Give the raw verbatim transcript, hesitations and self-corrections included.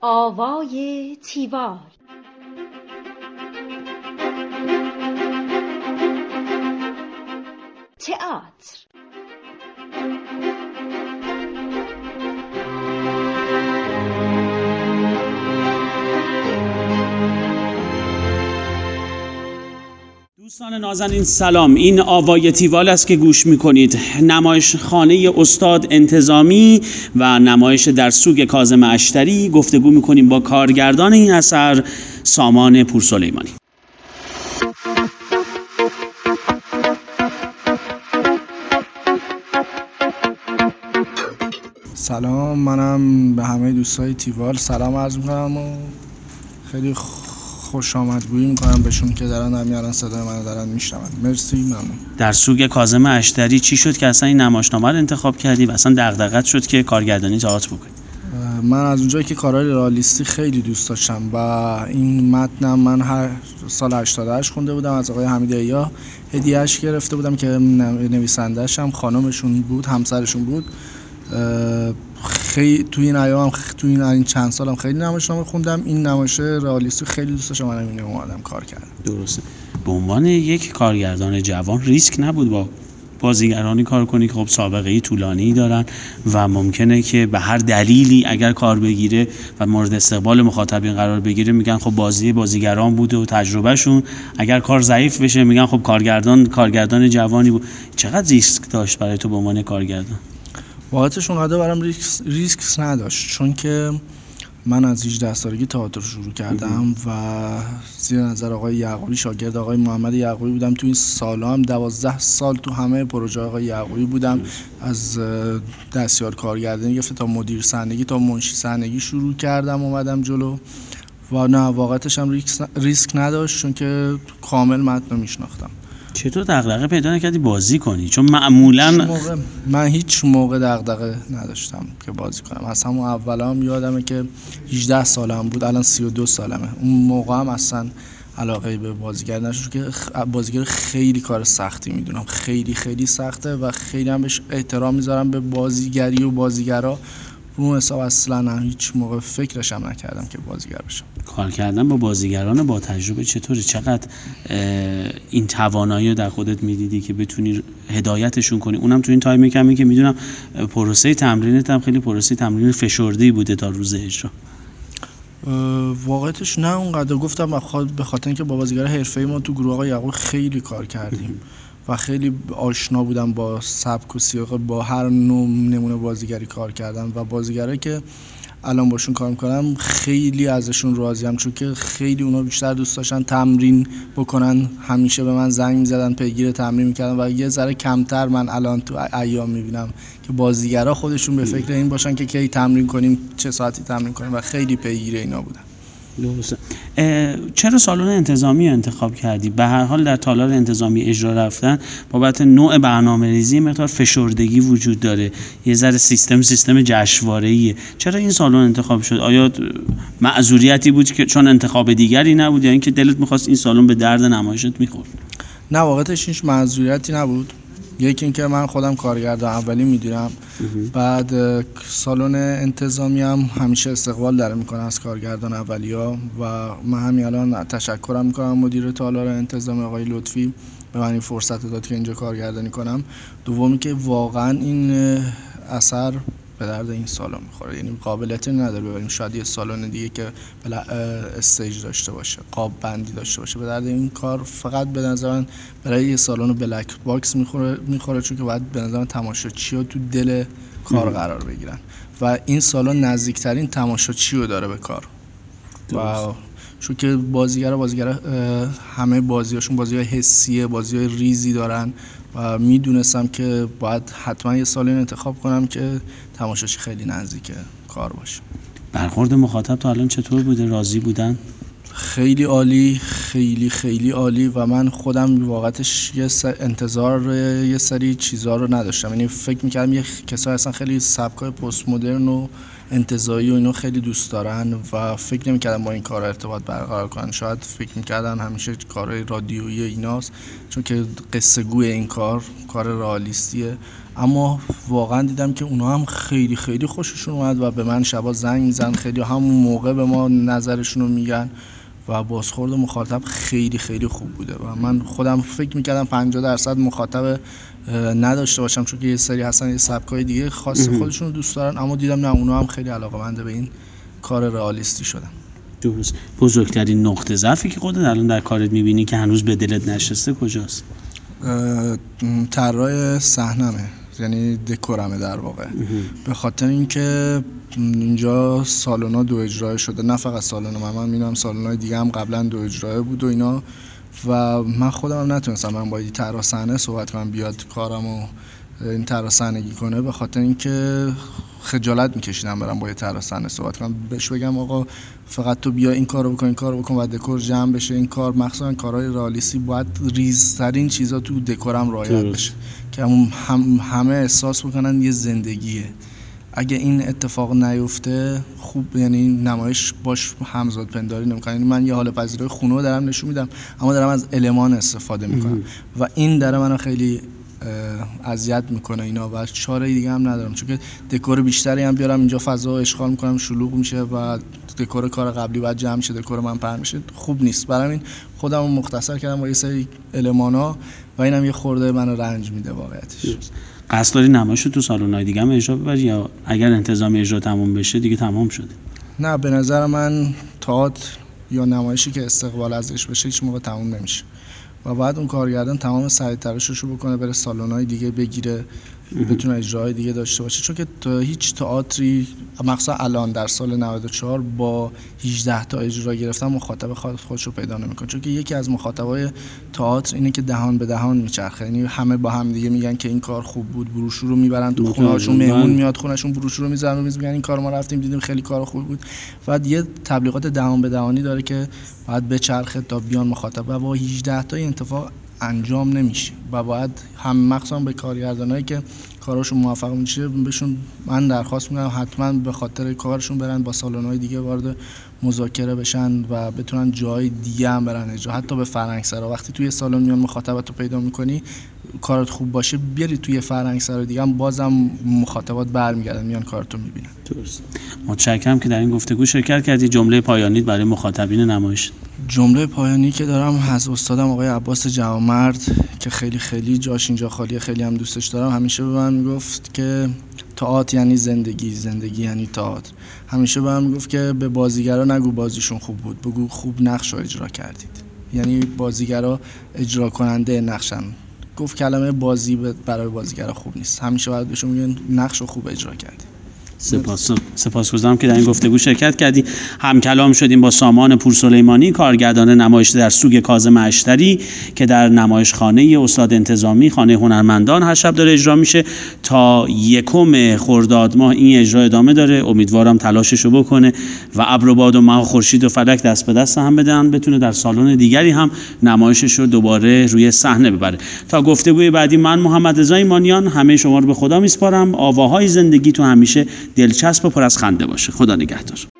آوای تیوال. تئاتر. دوستان نازنین سلام، این آوای تیوال است که گوش میکنید. نمایش خانه استاد انتظامی و نمایش در سوگ کاظم اشتری. گفتگو میکنیم با کارگردان این اثر، سامان پورسلیمانی. سلام، منم به همه دوستای تیوال سلام عرض میکنم و خیلی خوش آمدگویی میکنم بهشون که دارن همین الان صدای منو دارن میشنون. مرسی، ممنون. در سوگ کاظم اشتری چی شد که اصلا این نمایشنامه رو انتخاب کردی و اصلا دغدغت شد که کارگردانی تئاتر بکنی؟ من از اونجایی که کارهای رئالیستی خیلی دوست داشتم و این متنم من هر سال هشتاد و هشت خونده بودم، از آقای حمید ایا هدیه‌اش گرفته بودم که نویسنده‌اش هم خانمشون بود، همسرشون بود. خیلی تو این ایام تو این این چند سالم خیلی نمایشنامه خوندم. این نمایش رئالیستی خیلی دوست داشتم، منم اینو اومدم کار کردم. درسته. به عنوان یک کارگردان جوان ریسک نبود با بازیگرانی کار کنی که خب سابقه ای طولانی دارن و ممکنه که به هر دلیلی اگر کار بگیره و مورد استقبال مخاطبین قرار بگیره میگن خب بازی بازیگران بوده و تجربهشون، اگر کار ضعیف بشه میگن خب کارگردان کارگردان جوانی بود. چقدر ریسک داشت برای تو به عنوان کارگردان؟ واقعیتش اونقدر برام ریسک ریسک نداشت، چون که من از هجده سالگی تئاتر شروع کردم و زیر نظر آقای یعقوبی شاگرد آقای محمد یعقوبی بودم. تو این سال‌ها هم دوازده سال تو همه پروژه آقای یعقوبی بودم. از دستیار کارگردانی گرفته تا مدیر صحنگی تا منشی صحنگی شروع کردم اومدم جلو و نه واقعیتش هم ریسک نداشت، چون که کامل متن رو میشناختم. چطور دغدغه پیدا نکردی بازی کنی؟ چون معمولا هیچ موقع من هیچ موقع دغدغه نداشتم که بازی کنم. از همون اولا هم یادمه که هجده سالم بود، الان سی و دو سالمه. اون موقع هم اصلا علاقه به بازیگر نشد که بازیگر خیلی کار سختی میدونم، خیلی خیلی سخته و خیلی هم بهش احترام میذارم به بازیگری و بازیگرا. رو اون حساب اصلا هم هیچ موقع فکرش هم نکردم که بازیگر بشم. کار کردن با بازیگران با تجربه چطوره؟ چقدر این توانایی رو در خودت میدیدی که بتونی هدایتشون کنی؟ اونم تو این تایم کمی که میدونم پروسه تمرینت هم خیلی پروسه تمرین فشرده‌ای بوده تا روز اجرا. واقعیتش نه اونقدر. گفتم به خاطر اینکه با بازیگر حرفه‌ای ما تو گروه آقای یعقوب خیلی کار کردیم و خیلی آشنا بودم با سبک و سیاق، با هر نوع نمونه بازیگری کار کردم و بازیگرایی که الان باشون کار میکنم خیلی ازشون راضیم، چون که خیلی اونا بیشتر دوست داشتن تمرین بکنن، همیشه به من زنگ میزدن پیگیر تمرین میکردن و یه ذره کمتر من الان تو ایام میبینم که بازیگرا خودشون به فکر این باشن که کی تمرین کنیم، چه ساعتی تمرین کنیم و خیلی پیگیر اینا بودن. درسته. چرا سالن انتظامی انتخاب کردی؟ به هر حال در تالار انتظامی اجرا رفتن بابت نوع برنامه‌ریزی مقدار فشردگی وجود داره، یه ذره سیستم سیستم جشنواره‌ایه. چرا این سالن انتخاب شد؟ آیا معذوریتی بود که چون انتخاب دیگری نبود یا اینکه دلت می‌خواست این سالن به درد نمایشت می‌خورد؟ نه واقعیتش هیچ معذوریتی نبود. یکی اینکه من خودم کارگردان اولی میدونم، بعد سالن انتظامی هم همیشه استقبال داره میکنه از کارگردان اولیا و من همین الان تشکرم میکنم مدیر تالار انتظامی آقای لطفی به من این فرصت داد که اینجا کارگردانی کنم. دومی که واقعا این اثر به درد این سالن میخوره، یعنی قابلیتی نداره ببریم شاید یه سالن دیگه که استیج داشته باشه، قاب بندی داشته باشه. به درد این کار فقط به نظر من برای یه سالن بلک باکس میخوره میخوره چون که باید به نظر من تماشاچی‌ها تو دل کار قرار بگیرن و این سالن نزدیکترین تماشاچی رو داره به کار. و چون که بازیگرا بازیگرا همه بازیاشون بازی‌های حسیه، بازی‌های ریزی دارن و میدونستم که باید حتما یه سالن انتخاب کنم که تماشاچی خیلی نزدیک کار باشه. برخورد مخاطب تا الان چطور بوده؟ راضی بودن؟ خیلی عالی، خیلی خیلی عالی و من خودم واقعتش یه انتظار یه سری چیزها رو نداشتم. یعنی فکر می‌کردم یه کسایی اصلا خیلی سبکای پست مدرن و انتزاعی و اینو خیلی دوست دارن و فکر نمی‌کردم با این کار ارتباط برقرار کنن. شاید فکر می‌کردن همیشه کارهای رادیویی ایناست، چون که قصه گوی این کار کار رئالیستیه. اما واقعا دیدم که اونها هم خیلی خیلی خوششون اومد و به من شبا زنگ میزن، خیلی همون موقع به ما نظرشون رو میگن و بازخورد مخاطب خیلی خیلی خوب بوده و من خودم فکر میکردم پنجاه درصد مخاطب نداشته باشم، چون که یه سری هستن یه سبکای دیگه خاص خودشون رو دوست دارن، اما دیدم نه، اونا هم خیلی علاقه‌مند به این کار رئالیستی شدن. درست. بزرگترین نقطه ضعفی که خودت الان در کارت میبینی که هنوز به دلت نشسته کجاست؟ طراح صحنمه، یعنی دکورمه در واقع. به خاطر اینکه اینجا سالونا دو اجرای شده، نه فقط سالن من، من میدونم سالن‌های دیگه هم قبلا دو اجرای بود و اینا و من خودم هم نتونستم من با طراح صحنه صحبت کنم بیاد کارمو این طراح صحنگی کنه، به خاطر اینکه خجالت میکشیدم برام با یه طراح صحنه صحبت کنم، بهش بگم آقا فقط تو بیا این کارو بکن این کارو بکن و دکور جمع بشه. این کار مخصوصا کارهای رئالیستی باید ریزترین چیزا تو دکورم رعایت بشه که هم همه احساس بکنن یه زندگیه. اگه این اتفاق نیفته خوب، یعنی نمایش باش همزاد پنداری نمیکنه. یعنی من یه حال پذیرای خونه رو دارم نشون میدم اما دارم از المان استفاده میکنم و این داره منو خیلی اذیت میکنه اینا و چاره دیگه هم ندارم، چون که دکور بیشتری هم بیارم اینجا فضا اشغال میکنم، شلوغ میشه و دکور کار قبلی بعد جمع شه، دکور من پهن میشه، خوب نیست. برای این خودمو مختصر کردم با یه سری المانا و اینم یه خورده منو رنج میده واقعیتش. قصد داری نمایش رو تو سالن‌های دیگه هم اجرا ببری یا اگر انتظامی اجرا تموم بشه دیگه تمام شده؟ نه، به نظر من تئاتر یا نمایشی که استقبال ازش بشه هیچ موقع تموم نمیشه و بعد اون کارگردان تمام سعی تلاششو بکنه بره سالن‌های دیگه بگیره، بتونه اجراهای دیگه داشته باشه، چون که تا هیچ تئاتری مخصوصا الان در سال نود و چهار با هجده تا اجرا گرفتن مخاطب خودش رو پیدا نمیکنه، چون که یکی از مخاطبای تئاتر اینه که دهان به دهان میچرخه، یعنی همه با هم دیگه میگن که این کار خوب بود، بروشور رو میبرن تو خونه‌هاشون، مهمون میاد خونه‌شون بروشور رو میذارن میگن این کار ما رفتیم دیدیم خیلی کار خوب بود. بعد یه تبلیغات دهان به دهانی داره که بعد بچرخه تا بیان مخاطب و با هجده تا این اتفاق انجام نمیشه و باید هم مخصوصا به کارگردانایی که کاراشون موفق میشه بهشون من درخواست میکنم حتما به خاطر کارشون برن با سالن‌های دیگه وارد مذاکره بشن و بتونن جای دیگه هم برن اجرا، حتی به فرهنگسرا. وقتی توی سالن میان مخاطبت رو پیدا میکنی کارت خوب باشه بیاری توی فرهنگسرا دیگه هم بازم مخاطبات برمیگردن میان کارتو میبینن. درست. متشکرم که در این گفتگو شرکت کردید. جمله پایانی برای مخاطبین نمایش؟ جمله پایانی که دارم از استادم آقای عباس جوانمرد که خیلی خیلی جاش اینجا خالیه، خیلی هم دوستش دارم، همیشه به من میگفت که تئاتر یعنی زندگی، زندگی یعنی تئاتر. همیشه به من میگفت که به بازیگرا نگو بازیشون خوب بود، بگو خوب نقش رو اجرا کردید. یعنی بازیگرا اجرا کننده نقشن. گفت کلمه بازی برای بازیگرا خوب نیست، همیشه باید بهشون میگن نقش رو خوب اجرا کردید. سپاس سپاسگزارم که در این گفتگو شرکت کردی. هم کلام شدیم با سامان پورسلیمانی، کارگردان نمایش در سوگ کاظم اشتری که در نمایشخانه استاد انتظامی خانه هنرمندان هر شب داره اجرا میشه. تا یکم خرداد ماه این اجرا ادامه داره. امیدوارم تلاششو بکنه و ابر و باد و مه و خورشید و فلک دست به دست هم بدن، بتونه در سالن دیگری هم نمایشش رو دوباره روی صحنه ببره. تا گفتگوی بعدی، من محمد رضا ایمانیان همه شما رو به خدا میسپارم. آواهای زندگی تو همیشه دلچسب و پر از خنده باشه. خدا نگهدار.